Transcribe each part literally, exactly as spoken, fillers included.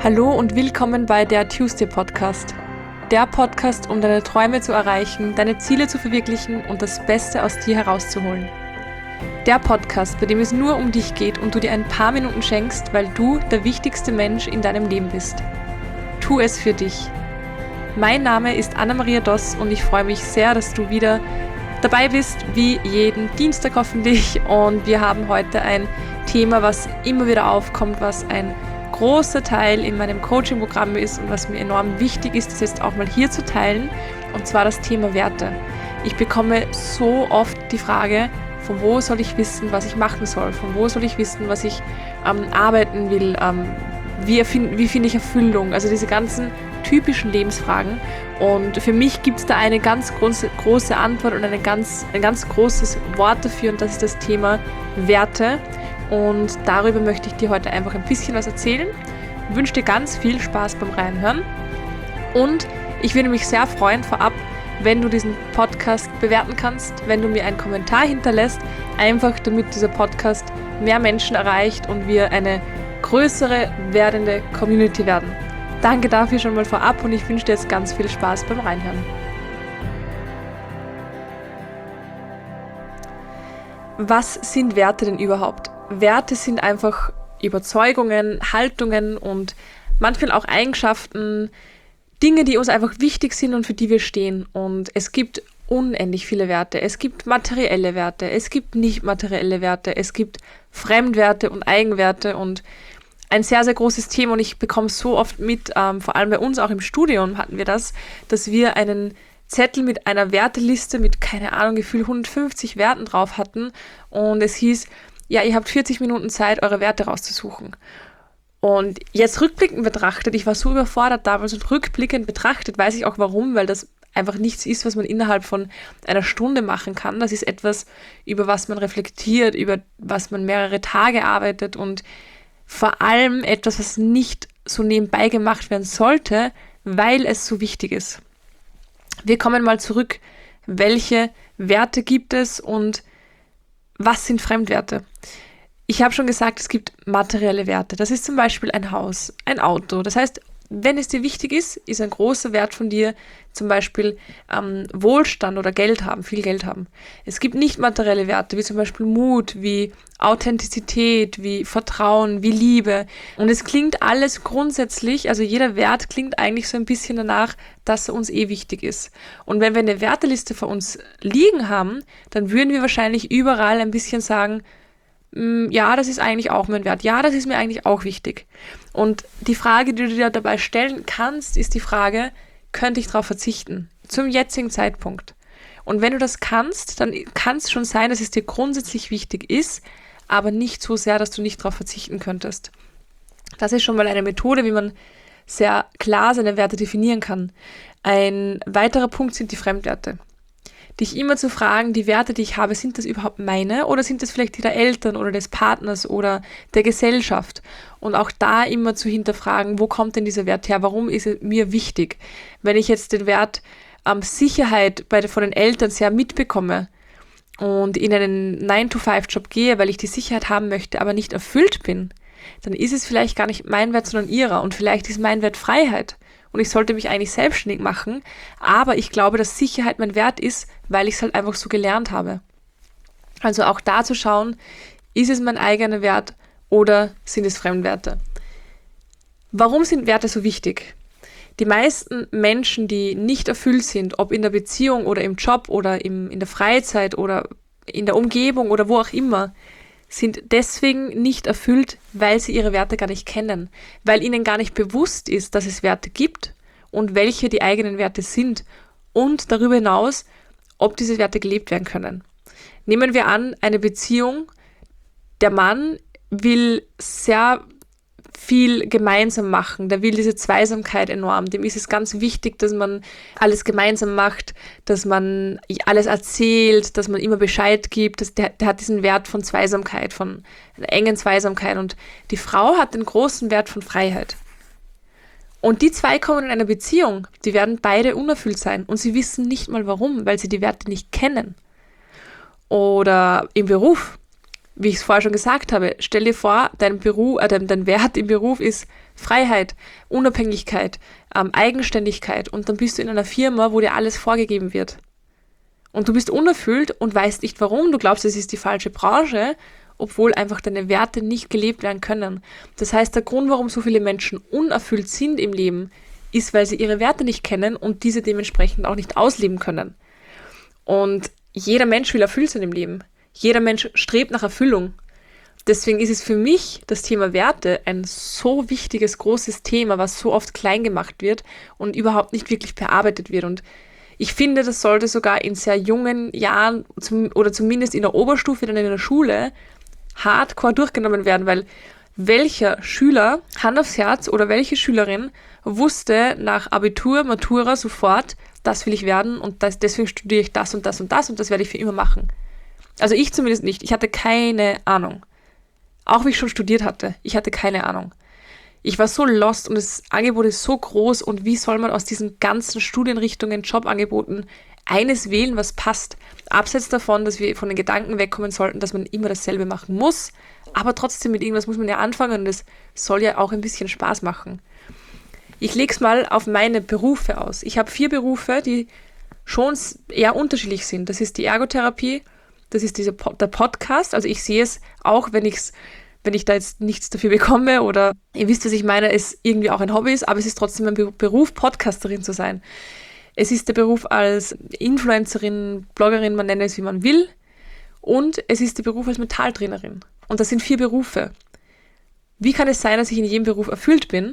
Hallo und willkommen bei der Tuesday Podcast. Der Podcast, um deine Träume zu erreichen, deine Ziele zu verwirklichen und das Beste aus dir herauszuholen. Der Podcast, bei dem es nur um dich geht und du dir ein paar Minuten schenkst, weil du der wichtigste Mensch in deinem Leben bist. Tu es für dich. Mein Name ist Anna-Maria Doss und ich freue mich sehr, dass du wieder dabei bist, wie jeden Dienstag hoffentlich. Und wir haben heute ein Thema, was immer wieder aufkommt, was ein großer Teil in meinem Coaching-Programm ist und was mir enorm wichtig ist, das jetzt auch mal hier zu teilen, und zwar das Thema Werte. Ich bekomme so oft die Frage, von wo soll ich wissen, was ich machen soll, von wo soll ich wissen, was ich ähm, arbeiten will, ähm, wie, erfind, wie finde ich Erfüllung, also diese ganzen typischen Lebensfragen. Und für mich gibt es da eine ganz große, große Antwort und eine ganz, ein ganz großes Wort dafür, und das ist das Thema Werte. Und darüber möchte ich dir heute einfach ein bisschen was erzählen. Ich wünsche dir ganz viel Spaß beim Reinhören. Und ich würde mich sehr freuen vorab, wenn du diesen Podcast bewerten kannst, wenn du mir einen Kommentar hinterlässt, einfach damit dieser Podcast mehr Menschen erreicht und wir eine größere werdende Community werden. Danke dafür schon mal vorab und ich wünsche dir jetzt ganz viel Spaß beim Reinhören. Was sind Werte denn überhaupt? Werte sind einfach Überzeugungen, Haltungen und manchmal auch Eigenschaften, Dinge, die uns einfach wichtig sind und für die wir stehen. Und es gibt unendlich viele Werte. Es gibt materielle Werte, es gibt nicht materielle Werte, es gibt Fremdwerte und Eigenwerte und ein sehr, sehr großes Thema. Und ich bekomme so oft mit, ähm, vor allem bei uns auch im Studium hatten wir das, dass wir einen Zettel mit einer Werteliste mit, keine Ahnung, gefühlt hundertfünfzig Werten drauf hatten. Und es hieß, ja, ihr habt vierzig Minuten Zeit, eure Werte rauszusuchen. Und jetzt rückblickend betrachtet, ich war so überfordert damals, und rückblickend betrachtet weiß ich auch warum, weil das einfach nichts ist, was man innerhalb von einer Stunde machen kann. Das ist etwas, über was man reflektiert, über was man mehrere Tage arbeitet und vor allem etwas, was nicht so nebenbei gemacht werden sollte, weil es so wichtig ist. Wir kommen mal zurück, welche Werte gibt es und was sind Fremdwerte? Ich habe schon gesagt, es gibt materielle Werte. Das ist zum Beispiel ein Haus, ein Auto. Das heißt, wenn es dir wichtig ist, ist ein großer Wert von dir zum Beispiel ähm, Wohlstand oder Geld haben, viel Geld haben. Es gibt nicht materielle Werte, wie zum Beispiel Mut, wie Authentizität, wie Vertrauen, wie Liebe. Und es klingt alles grundsätzlich, also jeder Wert klingt eigentlich so ein bisschen danach, dass er uns eh wichtig ist. Und wenn wir eine Werteliste vor uns liegen haben, dann würden wir wahrscheinlich überall ein bisschen sagen, ja, das ist eigentlich auch mein Wert. Ja, das ist mir eigentlich auch wichtig. Und die Frage, die du dir dabei stellen kannst, ist die Frage, könnte ich darauf verzichten? Zum jetzigen Zeitpunkt. Und wenn du das kannst, dann kann es schon sein, dass es dir grundsätzlich wichtig ist, aber nicht so sehr, dass du nicht darauf verzichten könntest. Das ist schon mal eine Methode, wie man sehr klar seine Werte definieren kann. Ein weiterer Punkt sind die Fremdwerte. Dich immer zu fragen, die Werte, die ich habe, sind das überhaupt meine oder sind das vielleicht die der Eltern oder des Partners oder der Gesellschaft? Und auch da immer zu hinterfragen, wo kommt denn dieser Wert her? Warum ist er mir wichtig? Wenn ich jetzt den Wert ähm, Sicherheit bei, von den Eltern sehr mitbekomme und in einen nine to five Job gehe, weil ich die Sicherheit haben möchte, aber nicht erfüllt bin, dann ist es vielleicht gar nicht mein Wert, sondern ihrer. Und vielleicht ist mein Wert Freiheit. Und ich sollte mich eigentlich selbstständig machen, aber ich glaube, dass Sicherheit mein Wert ist, weil ich es halt einfach so gelernt habe. Also auch da zu schauen, ist es mein eigener Wert oder sind es Fremdwerte? Warum sind Werte so wichtig? Die meisten Menschen, die nicht erfüllt sind, ob in der Beziehung oder im Job oder im, in der Freizeit oder in der Umgebung oder wo auch immer, sind deswegen nicht erfüllt, weil sie ihre Werte gar nicht kennen, weil ihnen gar nicht bewusst ist, dass es Werte gibt und welche die eigenen Werte sind und darüber hinaus, ob diese Werte gelebt werden können. Nehmen wir an, eine Beziehung, der Mann will sehr viel gemeinsam machen, der will diese Zweisamkeit enorm, dem ist es ganz wichtig, dass man alles gemeinsam macht, dass man alles erzählt, dass man immer Bescheid gibt, dass der, der hat diesen Wert von Zweisamkeit, von einer engen Zweisamkeit, und die Frau hat den großen Wert von Freiheit. Und die zwei kommen in einer Beziehung, die werden beide unerfüllt sein und sie wissen nicht mal warum, weil sie die Werte nicht kennen. Oder im Beruf. wie ich es vorher schon gesagt habe, stell dir vor, dein, Beruf, äh, dein, dein Wert im Beruf ist Freiheit, Unabhängigkeit, ähm, Eigenständigkeit und dann bist du in einer Firma, wo dir alles vorgegeben wird. Und du bist unerfüllt und weißt nicht warum, du glaubst, es ist die falsche Branche, obwohl einfach deine Werte nicht gelebt werden können. Das heißt, der Grund, warum so viele Menschen unerfüllt sind im Leben, ist, weil sie ihre Werte nicht kennen und diese dementsprechend auch nicht ausleben können. Und jeder Mensch will erfüllt sein im Leben. Jeder Mensch strebt nach Erfüllung. Deswegen ist es für mich das Thema Werte ein so wichtiges, großes Thema, was so oft klein gemacht wird und überhaupt nicht wirklich bearbeitet wird. Und ich finde, das sollte sogar in sehr jungen Jahren zum, oder zumindest in der Oberstufe, dann in der Schule, hardcore durchgenommen werden, weil welcher Schüler, Hand aufs Herz, oder welche Schülerin wusste nach Abitur, Matura sofort, das will ich werden und das, deswegen studiere ich das und das und das und das werde ich für immer machen. Also ich zumindest nicht. Ich hatte keine Ahnung. Auch wie ich schon studiert hatte. Ich hatte keine Ahnung. Ich war so lost und das Angebot ist so groß und wie soll man aus diesen ganzen Studienrichtungen, Jobangeboten eines wählen, was passt? Abseits davon, dass wir von den Gedanken wegkommen sollten, dass man immer dasselbe machen muss, aber trotzdem mit irgendwas muss man ja anfangen und es soll ja auch ein bisschen Spaß machen. Ich lege es mal auf meine Berufe aus. Ich habe vier Berufe, die schon eher unterschiedlich sind. Das ist die Ergotherapie, das ist dieser der Podcast. Also ich sehe es auch, wenn ich's, wenn ich da jetzt nichts dafür bekomme oder ihr wisst, was ich meine, es irgendwie auch ein Hobby ist, aber es ist trotzdem ein Beruf, Podcasterin zu sein. Es ist der Beruf als Influencerin, Bloggerin, man nenne es wie man will. Und es ist der Beruf als Mentaltrainerin. Und das sind vier Berufe. Wie kann es sein, dass ich in jedem Beruf erfüllt bin?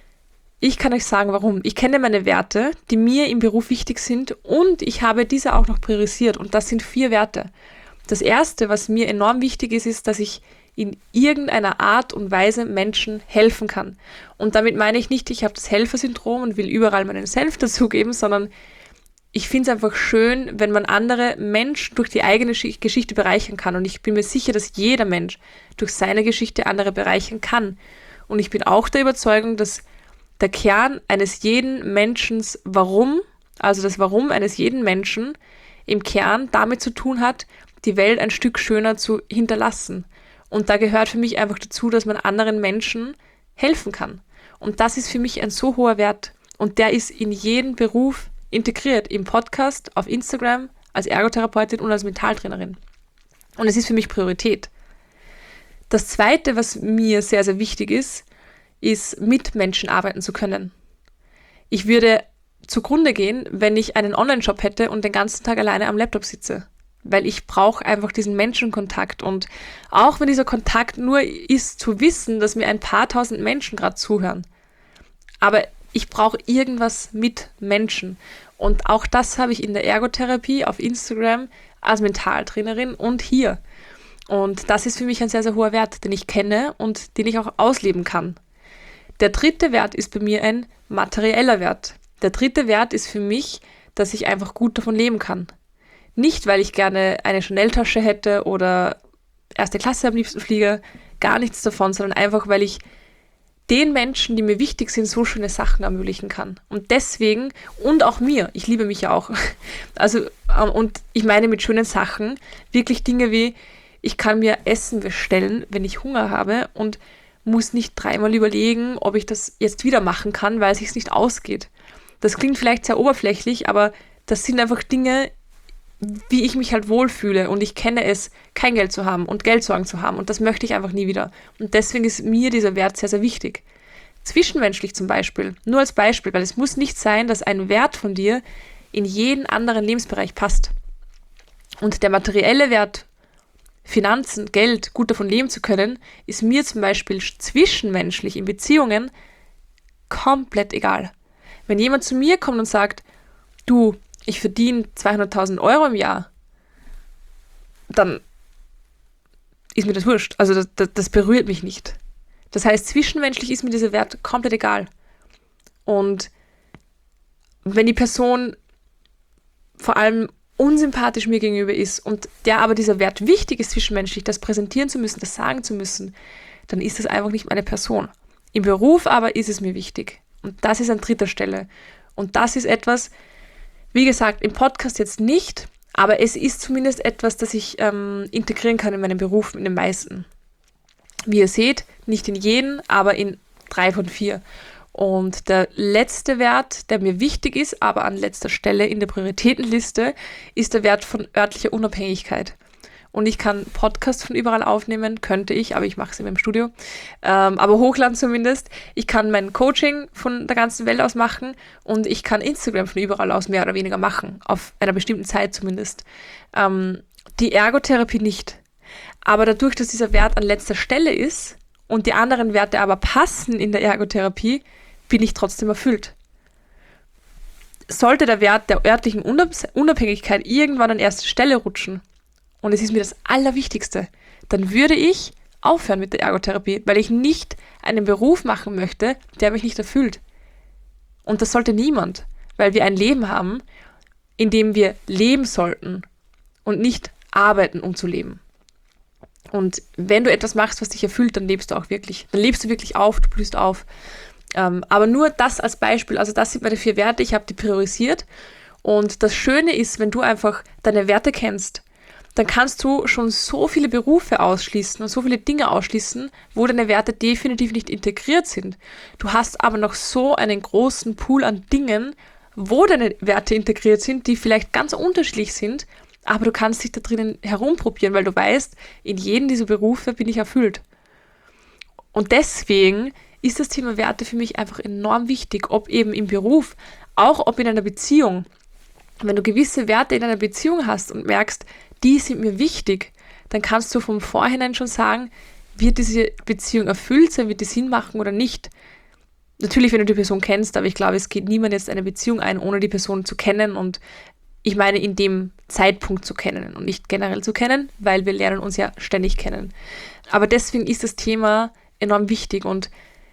Ich kann euch sagen, warum. Ich kenne meine Werte, die mir im Beruf wichtig sind und ich habe diese auch noch priorisiert. Und das sind vier Werte. Das erste, was mir enorm wichtig ist, ist, dass ich in irgendeiner Art und Weise Menschen helfen kann. Und damit meine ich nicht, ich habe das Helfersyndrom und will überall meinen Senf dazugeben, sondern ich finde es einfach schön, wenn man andere Menschen durch die eigene Geschichte bereichern kann. Und ich bin mir sicher, dass jeder Mensch durch seine Geschichte andere bereichern kann. Und ich bin auch der Überzeugung, dass der Kern eines jeden Menschen Warum, also das Warum eines jeden Menschen im Kern damit zu tun hat, die Welt ein Stück schöner zu hinterlassen. Und da gehört für mich einfach dazu, dass man anderen Menschen helfen kann. Und das ist für mich ein so hoher Wert. Und der ist in jeden Beruf integriert, im Podcast, auf Instagram, als Ergotherapeutin und als Mentaltrainerin. Und es ist für mich Priorität. Das Zweite, was mir sehr, sehr wichtig ist, ist, mit Menschen arbeiten zu können. Ich würde zugrunde gehen, wenn ich einen Online-Shop hätte und den ganzen Tag alleine am Laptop sitze. Weil ich brauche einfach diesen Menschenkontakt. Und auch wenn dieser Kontakt nur ist, zu wissen, dass mir ein paar tausend Menschen gerade zuhören. Aber ich brauche irgendwas mit Menschen. Und auch das habe ich in der Ergotherapie auf Instagram als Mentaltrainerin und hier. Und das ist für mich ein sehr, sehr hoher Wert, den ich kenne und den ich auch ausleben kann. Der dritte Wert ist bei mir ein materieller Wert. Der dritte Wert ist für mich, dass ich einfach gut davon leben kann. Nicht, weil ich gerne eine Chanel-Tasche hätte oder erste Klasse am liebsten fliege, gar nichts davon, sondern einfach, weil ich den Menschen, die mir wichtig sind, so schöne Sachen ermöglichen kann. Und deswegen, und auch mir, ich liebe mich ja auch, also, und ich meine mit schönen Sachen, wirklich Dinge wie, ich kann mir Essen bestellen, wenn ich Hunger habe und muss nicht dreimal überlegen, ob ich das jetzt wieder machen kann, weil es sich nicht ausgeht. Das klingt vielleicht sehr oberflächlich, aber das sind einfach Dinge, wie ich mich halt wohlfühle und ich kenne es, kein Geld zu haben und Geldsorgen zu haben und das möchte ich einfach nie wieder. Und deswegen ist mir dieser Wert sehr, sehr wichtig. Zwischenmenschlich zum Beispiel, nur als Beispiel, weil es muss nicht sein, dass ein Wert von dir in jeden anderen Lebensbereich passt. Und der materielle Wert, Finanzen, Geld, gut davon leben zu können, ist mir zum Beispiel zwischenmenschlich in Beziehungen komplett egal. Wenn jemand zu mir kommt und sagt, du, ich verdiene zweihunderttausend Euro im Jahr, dann ist mir das wurscht. Also das, das, das berührt mich nicht. Das heißt, zwischenmenschlich ist mir dieser Wert komplett egal. Und wenn die Person vor allem unsympathisch mir gegenüber ist und der aber dieser Wert wichtig ist zwischenmenschlich, das präsentieren zu müssen, das sagen zu müssen, dann ist das einfach nicht meine Person. Im Beruf aber ist es mir wichtig. Und das ist an dritter Stelle. Und das ist etwas, wie gesagt, im Podcast jetzt nicht, Aber es ist zumindest etwas, das ich ähm, integrieren kann in meinem Beruf, in den meisten. Wie ihr seht, nicht in jeden, aber in drei von vier. Und der letzte Wert, der mir wichtig ist, aber an letzter Stelle in der Prioritätenliste, ist der Wert von örtlicher Unabhängigkeit. Und ich kann Podcasts von überall aufnehmen, könnte ich, aber ich mache es in meinem Studio. Ähm, aber hochladen zumindest. Ich kann mein Coaching von der ganzen Welt aus machen und ich kann Instagram von überall aus mehr oder weniger machen, auf einer bestimmten Zeit zumindest. Ähm, die Ergotherapie nicht. Aber dadurch, dass dieser Wert an letzter Stelle ist und die anderen Werte aber passen in der Ergotherapie, bin ich trotzdem erfüllt. Sollte der Wert der örtlichen Unabhängigkeit irgendwann an erste Stelle rutschen, und es ist mir das Allerwichtigste, dann würde ich aufhören mit der Ergotherapie, weil ich nicht einen Beruf machen möchte, der mich nicht erfüllt. Und das sollte niemand, weil wir ein Leben haben, in dem wir leben sollten und nicht arbeiten, um zu leben. Und wenn du etwas machst, was dich erfüllt, dann lebst du auch wirklich. Dann lebst du wirklich auf, du blühst auf. Ähm, aber nur das als Beispiel, also das sind meine vier Werte, ich habe die priorisiert. Und das Schöne ist, wenn du einfach deine Werte kennst, dann kannst du schon so viele Berufe ausschließen und so viele Dinge ausschließen, wo deine Werte definitiv nicht integriert sind. Du hast aber noch so einen großen Pool an Dingen, wo deine Werte integriert sind, die vielleicht ganz unterschiedlich sind, aber du kannst dich da drinnen herumprobieren, weil du weißt, in jedem dieser Berufe bin ich erfüllt. Und deswegen ist das Thema Werte für mich einfach enorm wichtig, ob eben im Beruf, auch ob in einer Beziehung. Wenn du gewisse Werte in einer Beziehung hast und merkst, die sind mir wichtig, dann kannst du vom Vorhinein schon sagen, wird diese Beziehung erfüllt sein, wird die Sinn machen oder nicht. Natürlich, wenn du die Person kennst, aber ich glaube, es geht niemand jetzt eine Beziehung ein, ohne die Person zu kennen und ich meine in dem Zeitpunkt zu kennen und nicht generell zu kennen, weil wir lernen uns ja ständig kennen. Aber deswegen ist das Thema enorm wichtig und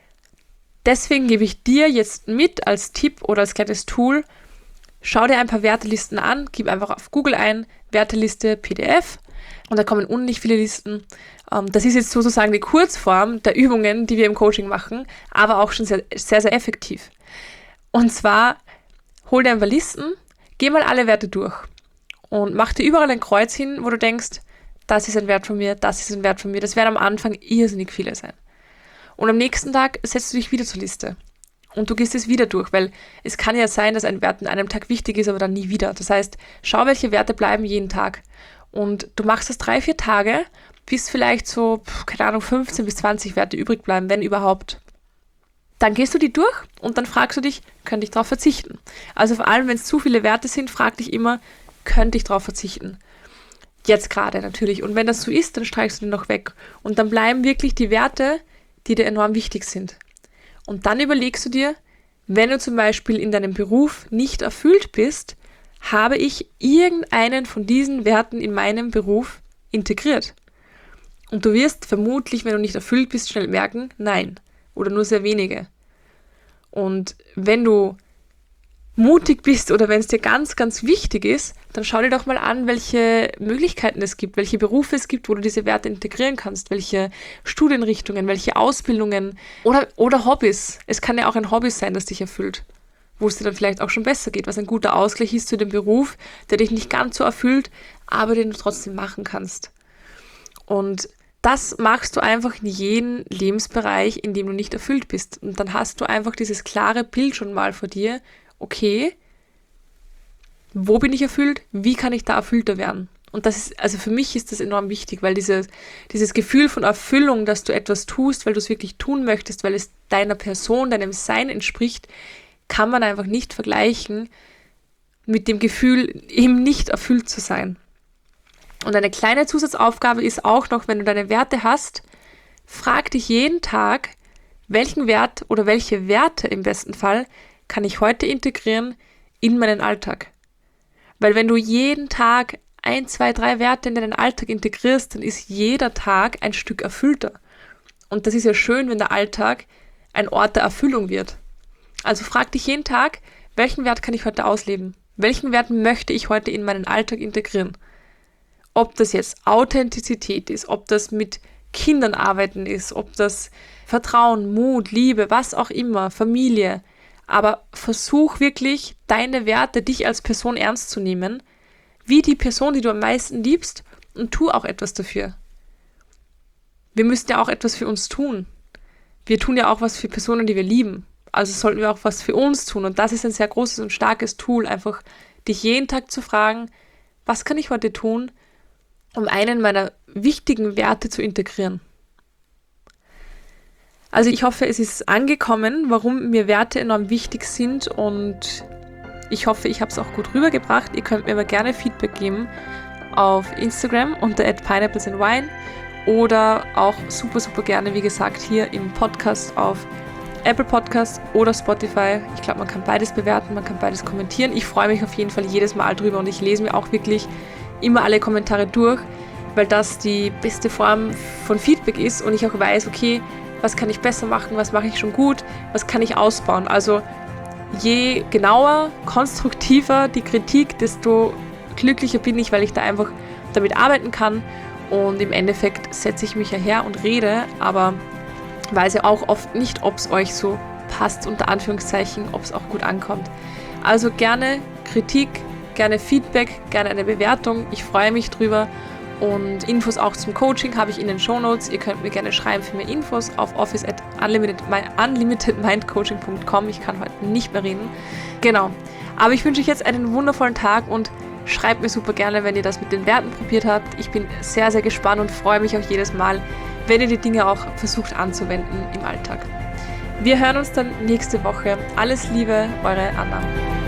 deswegen gebe ich dir jetzt mit als Tipp oder als kleines Tool, schau dir ein paar Wertelisten an, gib einfach auf Google ein, Werteliste P D F und da kommen unendlich viele Listen. Das ist jetzt sozusagen die Kurzform der Übungen, die wir im Coaching machen, aber auch schon sehr, sehr, sehr effektiv. Und zwar, hol dir ein paar Listen, geh mal alle Werte durch und mach dir überall ein Kreuz hin, wo du denkst, das ist ein Wert von mir, das ist ein Wert von mir. Das werden am Anfang irrsinnig viele sein. Und am nächsten Tag setzt du dich wieder zur Liste. Und du gehst es wieder durch, weil es kann ja sein, dass ein Wert an einem Tag wichtig ist, aber dann nie wieder. Das heißt, schau, welche Werte bleiben jeden Tag. Und du machst das drei, vier Tage, bis vielleicht so, keine Ahnung, fünfzehn bis zwanzig Werte übrig bleiben, wenn überhaupt. Dann gehst du die durch und dann fragst du dich, könnte ich darauf verzichten? Also vor allem, wenn es zu viele Werte sind, frag dich immer, könnte ich darauf verzichten? Jetzt gerade natürlich. Und wenn das so ist, dann streichst du den noch weg. Und dann bleiben wirklich die Werte, die dir enorm wichtig sind. Und dann überlegst du dir, wenn du zum Beispiel in deinem Beruf nicht erfüllt bist, habe ich irgendeinen von diesen Werten in meinem Beruf integriert? Und du wirst vermutlich, wenn du nicht erfüllt bist, schnell merken, nein, oder nur sehr wenige. Und wenn du mutig bist oder wenn es dir ganz, ganz wichtig ist, dann schau dir doch mal an, welche Möglichkeiten es gibt, welche Berufe es gibt, wo du diese Werte integrieren kannst, welche Studienrichtungen, welche Ausbildungen oder, oder Hobbys. Es kann ja auch ein Hobby sein, das dich erfüllt, wo es dir dann vielleicht auch schon besser geht, was ein guter Ausgleich ist zu dem Beruf, der dich nicht ganz so erfüllt, aber den du trotzdem machen kannst. Und das machst du einfach in jedem Lebensbereich, in dem du nicht erfüllt bist. Und dann hast du einfach dieses klare Bild schon mal vor dir, okay, wo bin ich erfüllt? Wie kann ich da erfüllter werden? Und das ist, also für mich ist das enorm wichtig, weil diese, dieses Gefühl von Erfüllung, dass du etwas tust, weil du es wirklich tun möchtest, weil es deiner Person, deinem Sein entspricht, kann man einfach nicht vergleichen mit dem Gefühl, eben nicht erfüllt zu sein. Und eine kleine Zusatzaufgabe ist auch noch, wenn du deine Werte hast, frag dich jeden Tag, welchen Wert oder welche Werte im besten Fall kann ich heute integrieren in meinen Alltag. Weil wenn du jeden Tag ein, zwei, drei Werte in deinen Alltag integrierst, dann ist jeder Tag ein Stück erfüllter. Und das ist ja schön, wenn der Alltag ein Ort der Erfüllung wird. Also frag dich jeden Tag, welchen Wert kann ich heute ausleben? Welchen Wert möchte ich heute in meinen Alltag integrieren? Ob das jetzt Authentizität ist, ob das mit Kindern arbeiten ist, ob das Vertrauen, Mut, Liebe, was auch immer, Familie. Aber versuch wirklich, deine Werte, dich als Person ernst zu nehmen, wie die Person, die du am meisten liebst, und tu auch etwas dafür. Wir müssen ja auch etwas für uns tun. Wir tun ja auch was für Personen, die wir lieben. Also sollten wir auch was für uns tun. Und das ist ein sehr großes und starkes Tool, einfach dich jeden Tag zu fragen, was kann ich heute tun, um einen meiner wichtigen Werte zu integrieren. Also ich hoffe, es ist angekommen, warum mir Werte enorm wichtig sind, und ich hoffe, ich habe es auch gut rübergebracht. Ihr könnt mir aber gerne Feedback geben auf Instagram unter at pineapples and wine oder auch super, super gerne, wie gesagt, hier im Podcast auf Apple Podcast oder Spotify. Ich glaube, man kann beides bewerten, man kann beides kommentieren. Ich freue mich auf jeden Fall jedes Mal drüber, und ich lese mir auch wirklich immer alle Kommentare durch, weil das die beste Form von Feedback ist und ich auch weiß, okay, was kann ich besser machen, was mache ich schon gut, was kann ich ausbauen. Also je genauer, konstruktiver die Kritik, desto glücklicher bin ich, weil ich da einfach damit arbeiten kann, und im Endeffekt setze ich mich ja her und rede, aber weiß ja auch oft nicht, ob es euch so passt, unter Anführungszeichen, ob es auch gut ankommt. Also gerne Kritik, gerne Feedback, gerne eine Bewertung. Ich freue mich drüber. Und Infos auch zum Coaching habe ich in den Shownotes. Ihr könnt mir gerne schreiben für mehr Infos auf office at unlimited mind coaching dot com. Ich kann heute nicht mehr reden. Genau. Aber ich wünsche euch jetzt einen wundervollen Tag und schreibt mir super gerne, wenn ihr das mit den Werten probiert habt. Ich bin sehr, sehr gespannt und freue mich auch jedes Mal, wenn ihr die Dinge auch versucht anzuwenden im Alltag. Wir hören uns dann nächste Woche. Alles Liebe, eure Anna.